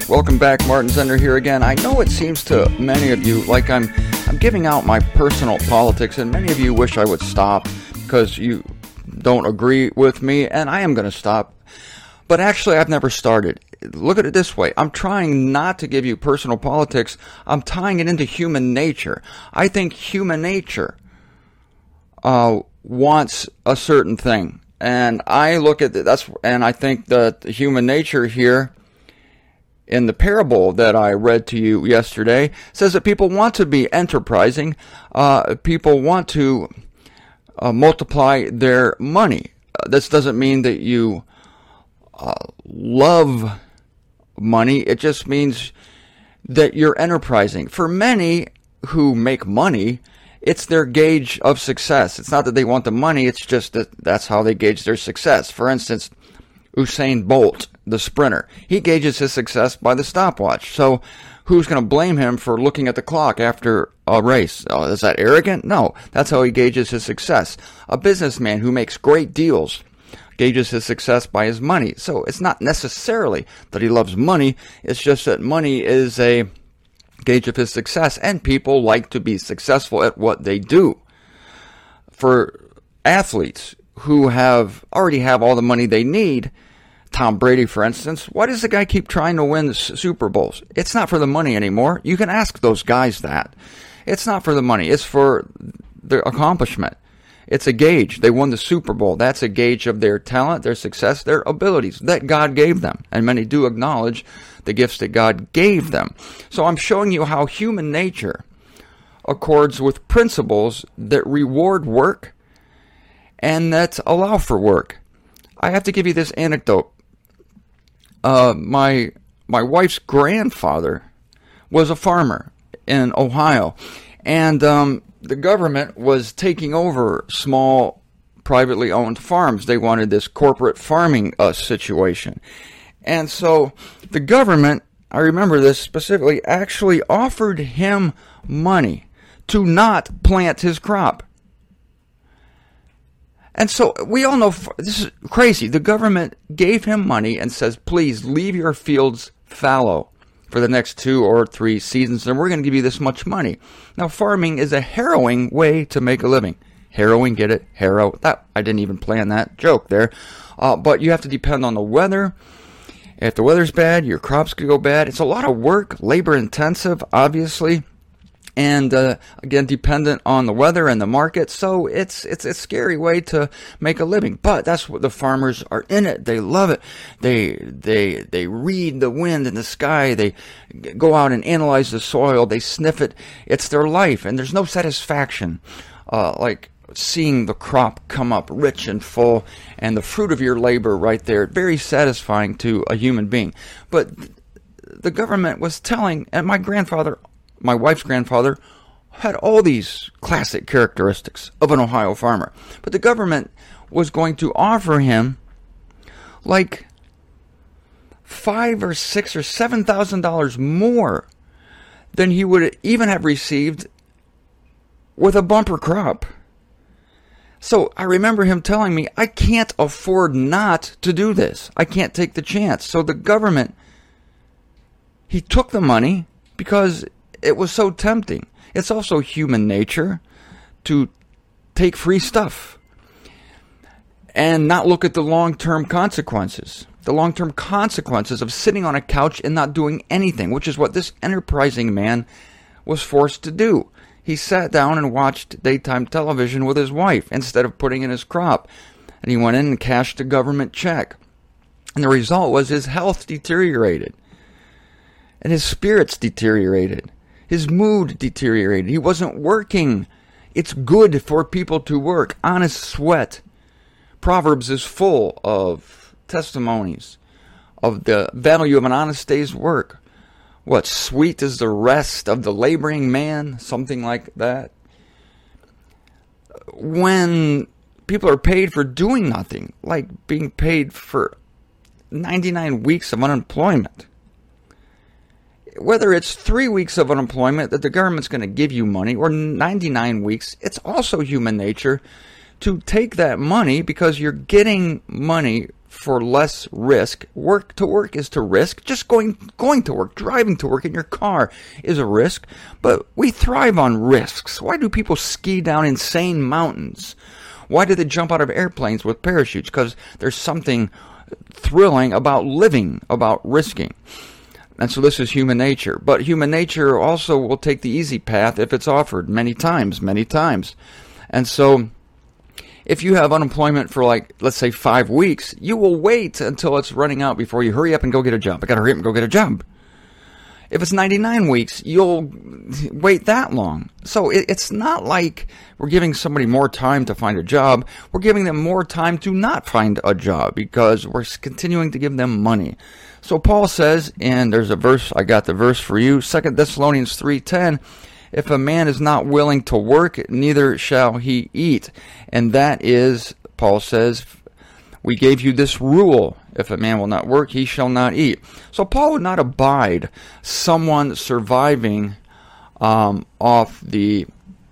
Welcome back, Martin Zender here again. I know it seems to many of you like I'm giving out my personal politics, and many of you wish I would stop because you don't agree with me, and I am going to stop. But actually, I've never started. Look at it this way. I'm trying not to give you personal politics. I'm tying it into human nature. I think human nature wants a certain thing. And I look at and I think that human nature here in the parable that I read to you yesterday says that people want to be enterprising. People want to multiply their money. This doesn't mean that you love money. It just means that you're enterprising. For many who make money, it's their gauge of success. It's not that they want the money, it's just that that's how they gauge their success. For instance, Usain Bolt, the sprinter, he gauges his success by the stopwatch. So who's going to blame him for looking at the clock after a race? Oh, is that arrogant? No, that's how he gauges his success. A businessman who makes great deals gauges his success by his money. So it's not necessarily that he loves money, it's just that money is a gauge of his success, and people like to be successful at what they do. For athletes who already have all the money they need, Tom Brady, for instance, why does the guy keep trying to win the Super Bowls? It's not for the money anymore. You can ask those guys that. It's not for the money. It's for the accomplishment. It's a gauge. They won the Super Bowl. That's a gauge of their talent, their success, their abilities that God gave them. And many do acknowledge the gifts that God gave them. So I'm showing you how human nature accords with principles that reward work and that allow for work. I have to give you this anecdote. My wife's grandfather was a farmer in Ohio, and the government was taking over small privately owned farms. They wanted this corporate farming situation. And so the government, I remember this specifically, actually offered him money to not plant his crop. And so we all know this is crazy. The government gave him money and says, please leave your fields fallow for the next 2 or 3 seasons, and we're going to give you this much money. Now, farming is a harrowing way to make a living. Harrowing, get it? Harrow. I didn't even plan that joke there. But you have to depend on the weather. If the weather's bad, your crops could go bad. It's a lot of work, labor intensive, obviously. And again, dependent on the weather and the market, so it's a scary way to make a living. But that's what the farmers are in it. They love it. They read the wind in the sky. They go out and analyze the soil. They sniff it. It's their life, and there's no satisfaction like seeing the crop come up rich and full, and the fruit of your labor right there. Very satisfying to a human being. But the government was telling, and my wife's grandfather had all these classic characteristics of an Ohio farmer. But the government was going to offer him like $5,000 or $6,000 or $7,000 more than he would even have received with a bumper crop. So I remember him telling me, I can't afford not to do this. I can't take the chance. So the government, he took the money because it was so tempting. It's also human nature to take free stuff and not look at the long-term consequences. The long-term consequences of sitting on a couch and not doing anything, which is what this enterprising man was forced to do. He sat down and watched daytime television with his wife instead of putting in his crop. And he went in and cashed a government check. And the result was his health deteriorated. And his spirits deteriorated. His mood deteriorated. He wasn't working. It's good for people to work. Honest sweat. Proverbs is full of testimonies of the value of an honest day's work. What, sweet is the rest of the laboring man? Something like that. When people are paid for doing nothing, like being paid for 99 weeks of unemployment, whether it's 3 weeks of unemployment that the government's going to give you money or 99 weeks, it's also human nature to take that money because you're getting money for less risk. Work to work is to risk. Just going to work, driving to work in your car is a risk. But we thrive on risks. Why do people ski down insane mountains? Why do they jump out of airplanes with parachutes? Because there's something thrilling about living, about risking. And so this is human nature. But human nature also will take the easy path if it's offered many times. And so if you have unemployment for, like, let's say 5 weeks, you will wait until it's running out before you hurry up and go get a job. I got to hurry up and go get a job. If it's 99 weeks, you'll wait that long. So it's not like we're giving somebody more time to find a job. We're giving them more time to not find a job because we're continuing to give them money. So Paul says, and there's a verse, I got the verse for you, 2 Thessalonians 3:10, if a man is not willing to work, neither shall he eat. And that is, Paul says, we gave you this rule. If a man will not work, he shall not eat. So Paul would not abide someone surviving off the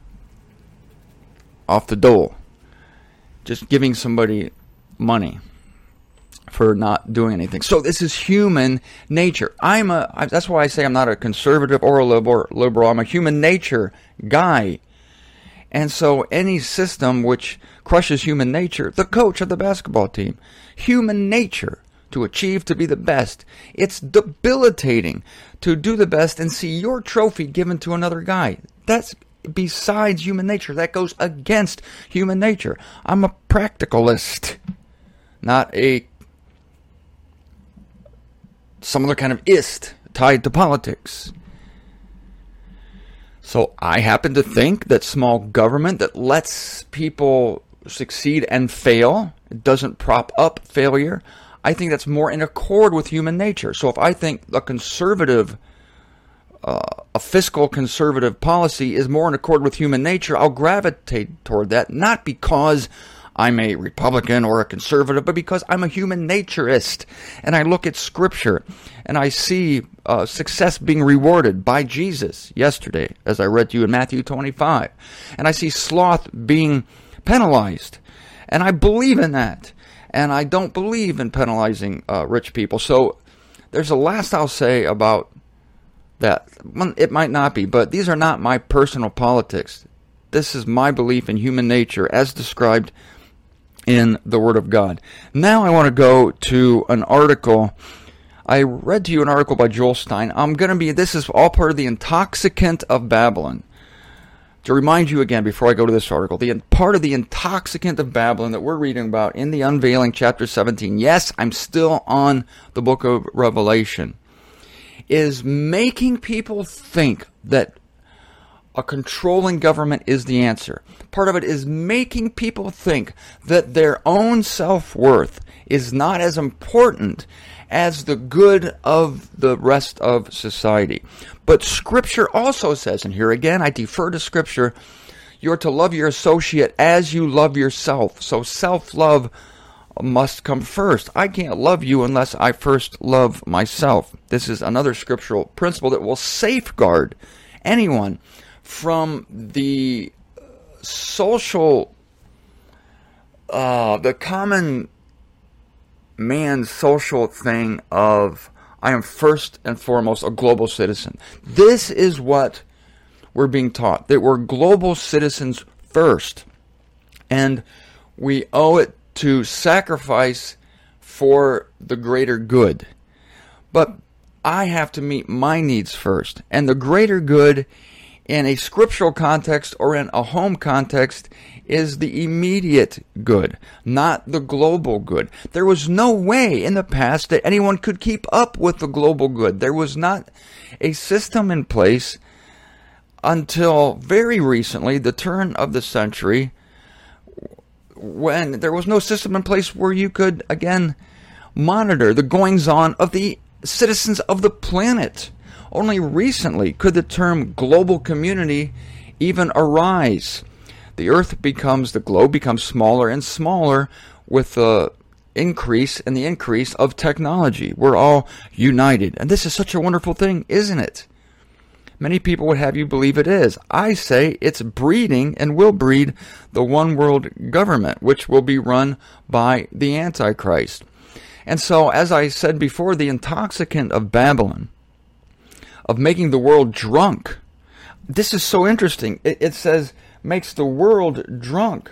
dole. Just giving somebody money for not doing anything. So this is human nature. That's why I say I'm not a conservative or a liberal. I'm a human nature guy. And so any system which crushes human nature, the coach of the basketball team, human nature to achieve to be the best, it's debilitating to do the best and see your trophy given to another guy. That's besides human nature. That goes against human nature. I'm a practicalist, not some other kind of ist tied to politics. So I happen to think that small government that lets people succeed and fail, it doesn't prop up failure, I think that's more in accord with human nature. So if I think a fiscal conservative policy is more in accord with human nature, I'll gravitate toward that, not because I'm a Republican or a conservative, but because I'm a human naturist. And I look at Scripture, and I see success being rewarded by Jesus yesterday, as I read to you in Matthew 25. And I see sloth being penalized. And I believe in that. And I don't believe in penalizing rich people. So there's a last I'll say about that. It might not be, but these are not my personal politics. This is my belief in human nature as described in the Word of God. Now I want to go to an article. I read to you an article by Joel Stein. This is all part of the Intoxicant of Babylon. To remind you again before I go to this article, part of the Intoxicant of Babylon that we're reading about in the Unveiling chapter 17, yes, I'm still on the book of Revelation, is making people think that a controlling government is the answer. Part of it is making people think that their own self-worth is not as important as the good of the rest of society. But Scripture also says, and here again I defer to Scripture, you're to love your associate as you love yourself. So self-love must come first. I can't love you unless I first love myself. This is another scriptural principle that will safeguard anyone from the social, the common man's social thing of, I am first and foremost a global citizen. This is what we're being taught, that we're global citizens first. And we owe it to sacrifice for the greater good. But I have to meet my needs first. And the greater good in a scriptural context or in a home context is the immediate good, not the global good. There was no way in the past that anyone could keep up with the global good. There was not a system in place until very recently, the turn of the century, when there was no system in place where you could, again, monitor the goings-on of the citizens of the planet. Only recently could the term global community even arise. The globe becomes smaller and smaller with the increase of technology. We're all united. And this is such a wonderful thing, isn't it? Many people would have you believe it is. I say it's breeding and will breed the one world government, which will be run by the Antichrist. And so, as I said before, the intoxicant of Babylon, of making the world drunk. This is so interesting. It says, makes the world drunk.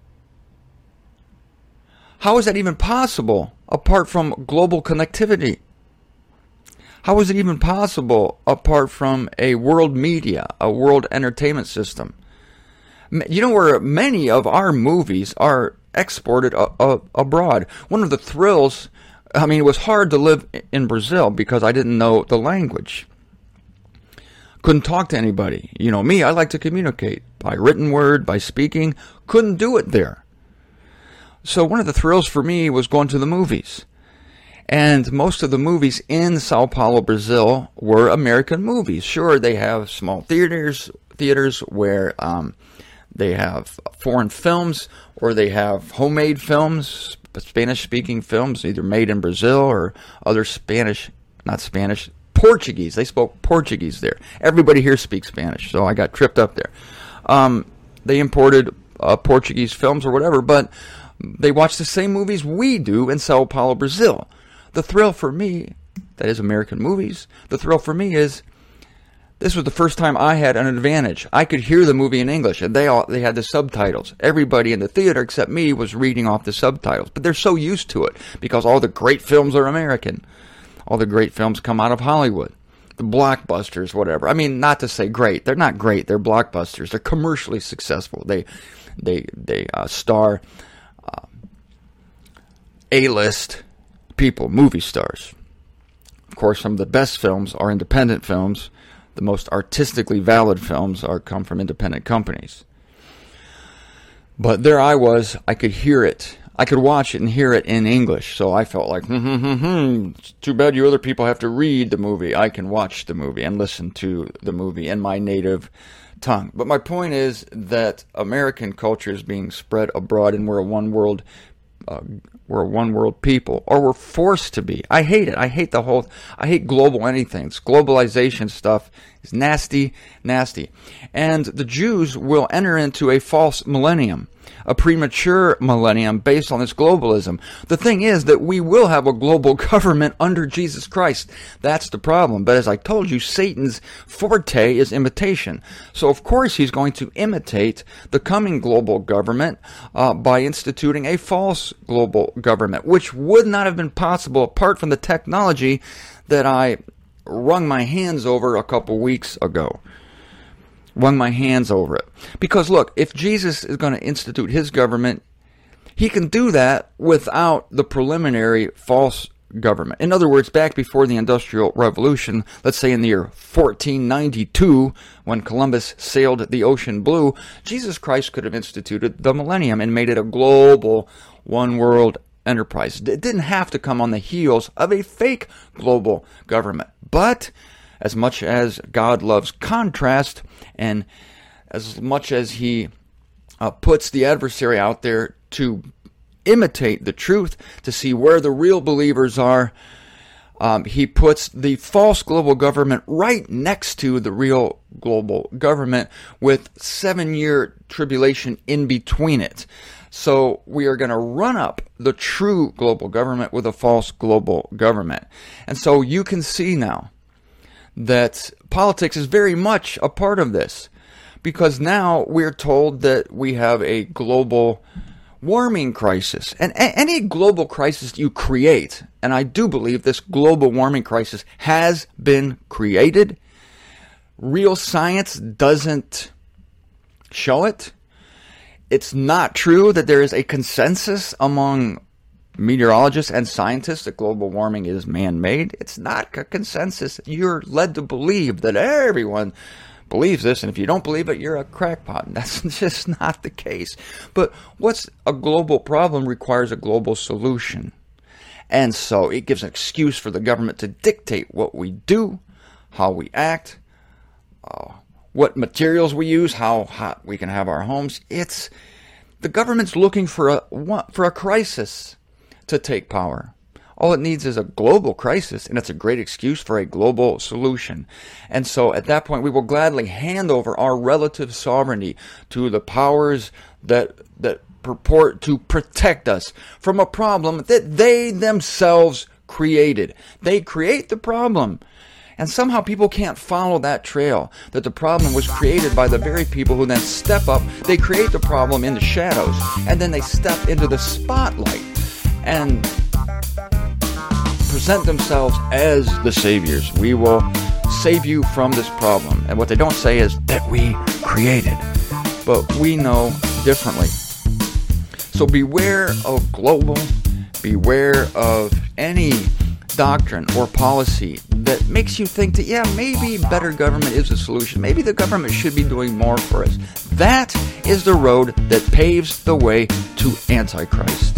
How is that even possible apart from global connectivity? How is it even possible apart from a world media, a world entertainment system? You know where many of our movies are exported abroad. One of the thrills, I mean, it was hard to live in Brazil because I didn't know the language. Couldn't talk to anybody. You know me, I like to communicate by written word, by speaking. Couldn't do it there. So one of the thrills for me was going to the movies. And most of the movies in Sao Paulo, Brazil were American movies. Sure, they have small theaters where they have foreign films, or they have homemade films, Spanish-speaking films, either made in Brazil or other Portuguese. They spoke Portuguese there. Everybody here speaks Spanish, so I got tripped up there. They imported Portuguese films or whatever, but they watch the same movies we do in Sao Paulo, Brazil. The thrill for me, that is American movies, the thrill for me is this was the first time I had an advantage. I could hear the movie in English, and they had the subtitles. Everybody in the theater except me was reading off the subtitles. But they're so used to it because all the great films are American. All the great films come out of Hollywood. The blockbusters, whatever. I mean, not to say great. They're not great. They're blockbusters. They're commercially successful. They star A-list people, movie stars. Of course, some of the best films are independent films. The most artistically valid films come from independent companies. But there I was. I could hear it. I could watch it and hear it in English. So I felt like, it's too bad you other people have to read the movie. I can watch the movie and listen to the movie in my native tongue. But my point is that American culture is being spread abroad, and we're a one world people, or we're forced to be. I hate it. I hate global anything. Globalization stuff is nasty. And the Jews will enter into a false millennium, a premature millennium based on this globalism. The thing is that we will have a global government under Jesus Christ. That's the problem. But as I told you, Satan's forte is imitation. So of course he's going to imitate the coming global government by instituting a false global government, which would not have been possible apart from the technology that I wrung my hands over a couple weeks ago. Wrung my hands over it. Because look, if Jesus is going to institute his government, he can do that without the preliminary false government. In other words, back before the Industrial Revolution, let's say in the year 1492, when Columbus sailed the ocean blue, Jesus Christ could have instituted the millennium and made it a global, one-world enterprise. It didn't have to come on the heels of a fake global government. But as much as God loves contrast, and as much as he puts the adversary out there to imitate the truth, to see where the real believers are, he puts the false global government right next to the real global government with 7-year tribulation in between it. So we are going to run up the true global government with a false global government. And so you can see now that politics is very much a part of this, because now we're told that we have a global warming crisis. And any global crisis you create, and I do believe this global warming crisis has been created, real science doesn't show it. It's not true that there is a consensus among meteorologists and scientists that global warming is man-made. It's not a consensus. You're led to believe that everyone believes this, and if you don't believe it, you're a crackpot. That's just not the case. But what's a global problem requires a global solution. And so it gives an excuse for the government to dictate what we do, how we act, what materials we use, how hot we can have our homes. It's the government's looking for a crisis to take power. All it needs is a global crisis, and it's a great excuse for a global solution. And so at that point, we will gladly hand over our relative sovereignty to the powers that purport to protect us from a problem that they themselves created. They create the problem. And somehow people can't follow that trail, that the problem was created by the very people who then step up. They create the problem in the shadows, and then they step into the spotlight and present themselves as the saviors. We will save you from this problem. And what they don't say is that we created. But we know differently. So beware of global, beware of any doctrine or policy that makes you think that, yeah, maybe better government is the solution. Maybe the government should be doing more for us. That is the road that paves the way to Antichrist.